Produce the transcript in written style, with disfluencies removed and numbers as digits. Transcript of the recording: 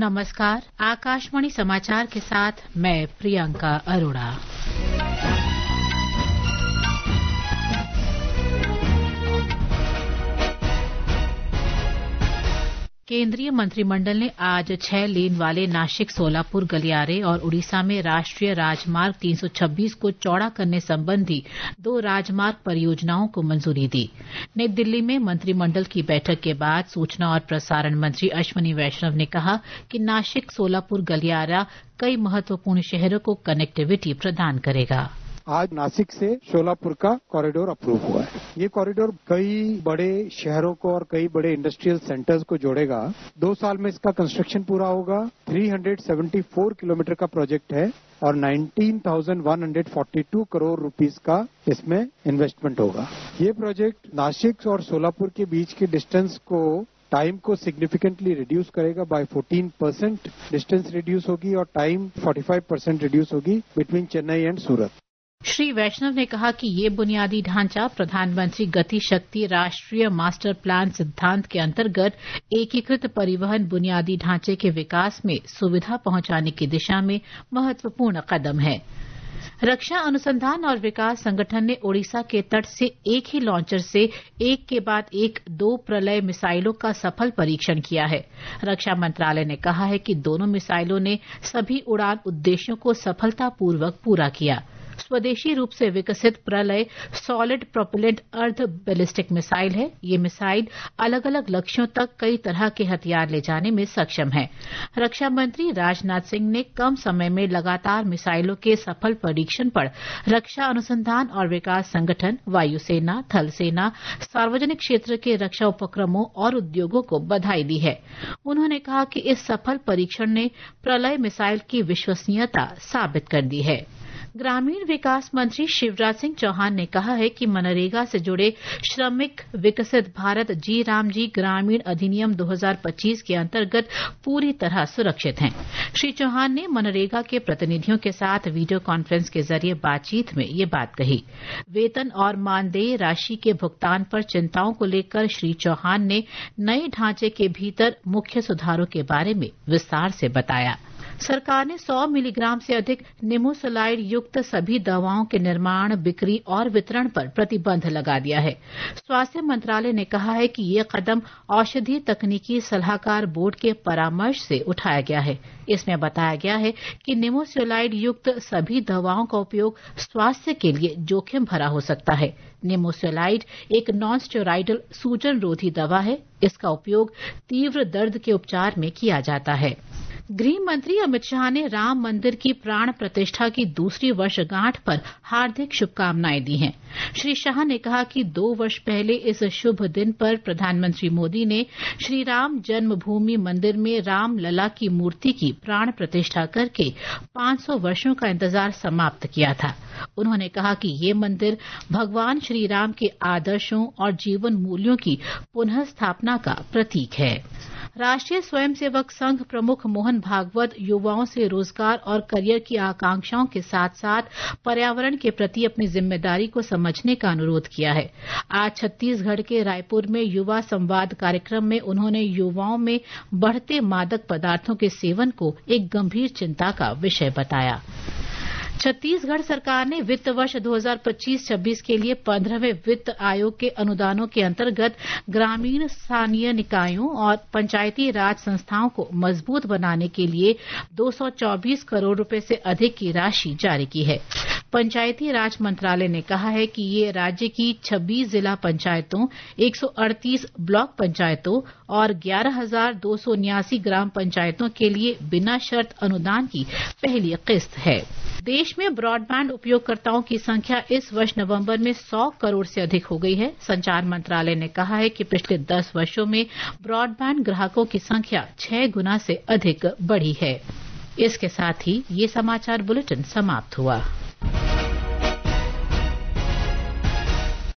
नमस्कार, आकाशवाणी समाचार के साथ मैं प्रियंका अरोड़ा। केंद्रीय मंत्रिमंडल ने आज 6 लेन वाले नासिक सोलापुर गलियारे और उड़ीसा में राष्ट्रीय राजमार्ग 326 को चौड़ा करने संबंधी 2 राजमार्ग परियोजनाओं को मंजूरी दी। नई दिल्ली में मंत्रिमंडल की बैठक के बाद सूचना और प्रसारण मंत्री अश्विनी वैष्णव ने कहा कि नासिक सोलापुर गलियारा कई महत्वपूर्ण शहरों को कनेक्टिविटी प्रदान करेगा। आज नासिक से सोलापुर का कॉरिडोर अप्रूव हुआ है। ये कॉरिडोर कई बड़े शहरों को और कई बड़े इंडस्ट्रियल सेंटर्स को जोड़ेगा। 2 साल में इसका कंस्ट्रक्शन पूरा होगा। 374 किलोमीटर का प्रोजेक्ट है और 19,142 करोड़ रुपीस का इसमें इन्वेस्टमेंट होगा। ये प्रोजेक्ट नासिक और सोलापुर के बीच के डिस्टेंस को टाइम को सिग्निफिकेंटली रिड्यूस करेगा। बाय 14% डिस्टेंस रिड्यूस होगी और टाइम 45% रिड्यूस होगी बिटवीन चेन्नई एंड सूरत। श्री वैष्णव ने कहा कि ये बुनियादी ढांचा प्रधानमंत्री गति शक्ति राष्ट्रीय मास्टर प्लान सिद्धांत के अंतर्गत एकीकृत परिवहन बुनियादी ढांचे के विकास में सुविधा पहुंचाने की दिशा में महत्वपूर्ण कदम है। रक्षा अनुसंधान और विकास संगठन ने ओडिशा के तट से एक ही लॉन्चर से एक के बाद एक 2 प्रलय मिसाइलों का सफल परीक्षण किया है। रक्षा मंत्रालय ने कहा है कि दोनों मिसाइलों ने सभी उड़ान उद्देश्यों को सफलतापूर्वक पूरा किया। स्वदेशी रूप से विकसित प्रलय सॉलिड प्रोपेलेंट अर्ध बैलिस्टिक मिसाइल है। ये मिसाइल अलग अलग लक्ष्यों तक कई तरह के हथियार ले जाने में सक्षम है। रक्षा मंत्री राजनाथ सिंह ने कम समय में लगातार मिसाइलों के सफल परीक्षण पर रक्षा अनुसंधान और विकास संगठन, वायुसेना, थल सेना, सार्वजनिक क्षेत्र के रक्षा उपक्रमों और उद्योगों को बधाई दी है। उन्होंने कहा कि इस सफल परीक्षण ने प्रलय मिसाइल की विश्वसनीयता साबित कर दी है। ग्रामीण विकास मंत्री शिवराज सिंह चौहान ने कहा है कि मनरेगा से जुड़े श्रमिक विकसित भारत जी राम जी ग्रामीण अधिनियम 2025 के अंतर्गत पूरी तरह सुरक्षित हैं। श्री चौहान ने मनरेगा के प्रतिनिधियों के साथ वीडियो कॉन्फ्रेंस के जरिए बातचीत में ये बात कही। वेतन और मानदेय राशि के भुगतान पर चिंताओं को लेकर श्री चौहान ने नए ढांचे के भीतर मुख्य सुधारों के बारे में विस्तार से बताया। सरकार ने 100 मिलीग्राम से अधिक निमोसोलाइड युक्त सभी दवाओं के निर्माण, बिक्री और वितरण पर प्रतिबंध लगा दिया है। स्वास्थ्य मंत्रालय ने कहा है कि ये कदम औषधि तकनीकी सलाहकार बोर्ड के परामर्श से उठाया गया है। इसमें बताया गया है कि निमोसोलाइड युक्त सभी दवाओं का उपयोग स्वास्थ्य के लिए जोखिम भरा हो सकता है। निमोसोलाइड एक नॉन स्टेरॉइडल सूजन रोधी दवा है। इसका उपयोग तीव्र दर्द के उपचार में किया जाता है। गृह मंत्री अमित शाह ने राम मंदिर की प्राण प्रतिष्ठा की दूसरी वर्षगांठ पर हार्दिक शुभकामनाएं दी हैं। श्री शाह ने कहा कि 2 वर्ष पहले इस शुभ दिन पर प्रधानमंत्री मोदी ने श्री राम जन्मभूमि मंदिर में राम लला की मूर्ति की प्राण प्रतिष्ठा करके 500 वर्षों का इंतजार समाप्त किया था। उन्होंने कहा कि ये मंदिर भगवान श्री राम के आदर्शों और जीवन मूल्यों की पुनः स्थापना का प्रतीक है। राष्ट्रीय स्वयंसेवक संघ प्रमुख मोहन भागवत युवाओं से रोजगार और करियर की आकांक्षाओं के साथ साथ पर्यावरण के प्रति अपनी जिम्मेदारी को समझने का अनुरोध किया है। आज छत्तीसगढ़ के रायपुर में युवा संवाद कार्यक्रम में उन्होंने युवाओं में बढ़ते मादक पदार्थों के सेवन को एक गंभीर चिंता का विषय बताया। छत्तीसगढ़ सरकार ने वित्त वर्ष 2025-26 के लिए 15वें वित्त आयोग के अनुदानों के अंतर्गत ग्रामीण स्थानीय निकायों और पंचायती राज संस्थाओं को मजबूत बनाने के लिए 224 करोड़ रुपए से अधिक की राशि जारी की है। पंचायती राज मंत्रालय ने कहा है कि ये राज्य की 26 जिला पंचायतों, 138 ब्लॉक पंचायतों और 11,279 ग्राम पंचायतों के लिए बिना शर्त अनुदान की पहली किस्त है। देश में ब्रॉडबैंड उपयोगकर्ताओं की संख्या इस वर्ष नवंबर में 100 करोड़ से अधिक हो गई है। संचार मंत्रालय ने कहा है कि पिछले 10 वर्षों में ब्रॉडबैंड ग्राहकों की संख्या 6 गुना से अधिक बढ़ी है। इसके साथ ही ये समाचार बुलेटिन समाप्त हुआ।